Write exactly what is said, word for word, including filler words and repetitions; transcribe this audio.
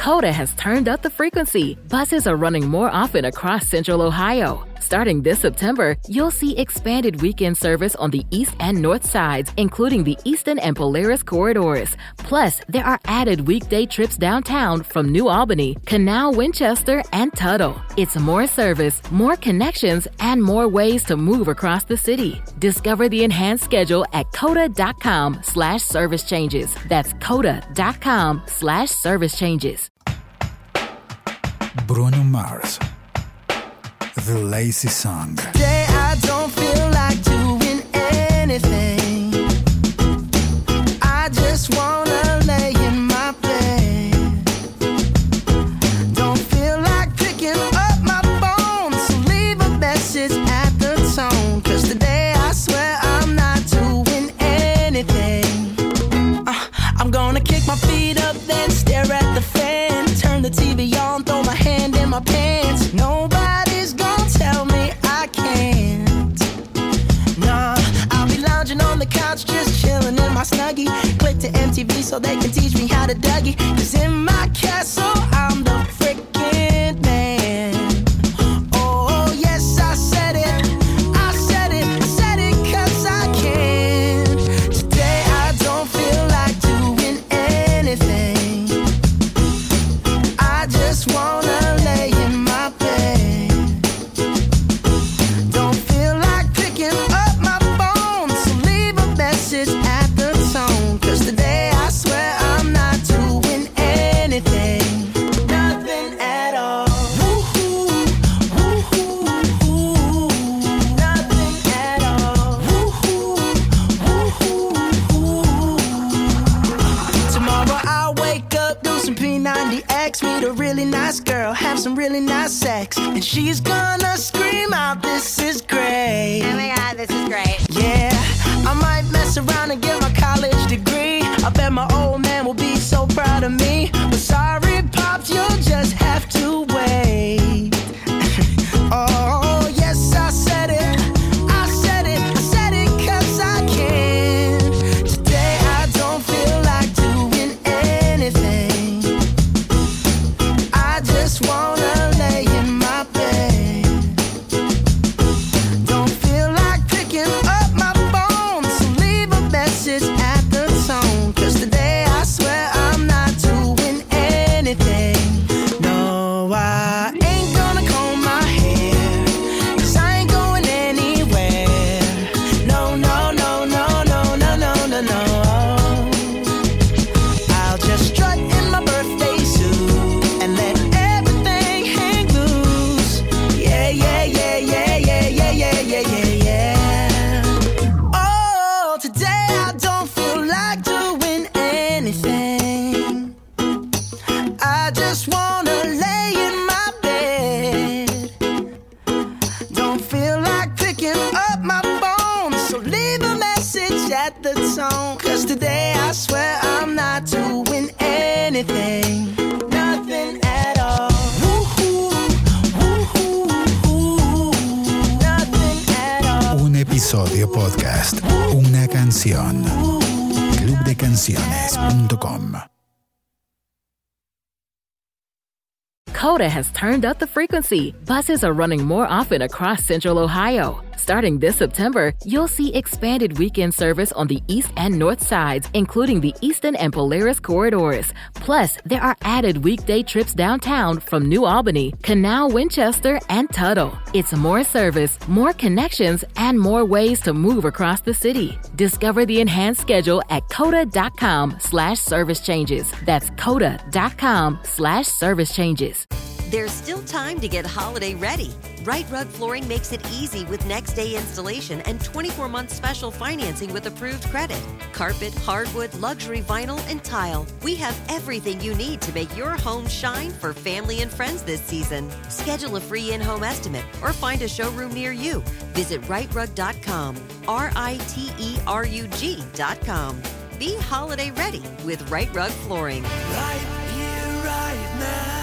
Coda has turned up the frequency. Buses are running more often across Central Ohio. Starting this September, you'll see expanded weekend service on the east and north sides, including the Easton and Polaris corridors. Plus, there are added weekday trips downtown from New Albany, Canal, Winchester, and Tuttle. It's more service, more connections, and more ways to move across the city. Discover the enhanced schedule at coda.com slash service changes. That's coda.com slash service changes. Bruno Mars, The Lazy Song. Today I don't feel like doing anything. I just wanna lay in my bed. Don't feel like picking up my phone, so leave a message at the tone. Cause today I swear I'm not doing anything. uh, I'm gonna kick my feet up, then stare at the fan. Turn the T V on, throw my hand in my pants. Nobody's gonna tell me I can't. Nah, I'll be lounging on the couch, just chilling in my Snuggie. Click to M T V so they can teach me how to Dougie. Cause in my castle, I'm the freaking man. Oh, yes, I said it. I said it. I said it cause I can. Today I don't feel like doing anything. I just wanna lay in my bed. Don't feel like picking up my phone, so leave a message at the tone. Cause today I swear I'm not doing anything. Nothing at all. Woo-hoo, woo-hoo, woo-hoo. Nothing at all. Woo-hoo, woo-hoo, woo-hoo. Tomorrow I'll wake up, do some P ninety X, meet a really nice girl, have some really nice sex, and she's gonna scream out, this is great. Oh my god, this is great. Yeah, I might mess around and get my college degree. I bet my old man will be so proud of me. But sorry, Pops, you'll just have to wait. Oh, yes, I said it. I said it. I said it cause I can. Today I don't feel like doing anything. I just wanna lay in my bed. Don't feel like picking up my phone, so leave a message at the tone. Cause today I swear I'm not doing anything. No, I ain't gonna comb my hair, cause I ain't going anywhere. No, no, no, no, no, no, no, no, no. I'll just strut in my birthday suit and let everything hang loose. Yeah, yeah, yeah, yeah, yeah, yeah, yeah, yeah, yeah, yeah. Oh, today I don't feel like doing anything. I just wanna lay in my bed. Don't feel like picking up my phone, so leave a message at the tone. Cause today I swear I'm not doing anything. Nothing at all. Woo-hoo, woo-hoo, woo-hoo. Nothing at all. Un episodio podcast, una canción. club de canciones punto com. Coda has turned up the frequency. Buses are running more often across Central Ohio. Starting this September, you'll see expanded weekend service on the east and north sides, including the Easton and Polaris corridors. Plus, there are added weekday trips downtown from New Albany, Canal, Winchester, and Tuttle. It's more service, more connections, and more ways to move across the city. Discover the enhanced schedule at coda.com slash service changes. That's coda.com slash service changes. There's still time to get holiday ready. Right Rug Flooring makes it easy with next day installation and twenty-four month special financing with approved credit. Carpet, hardwood, luxury vinyl, and tile. We have everything you need to make your home shine for family and friends this season. Schedule a free in-home estimate or find a showroom near you. Visit right rug dot com, R I T E R U G dot com. Be holiday ready with Right Rug Flooring. Right here, right now.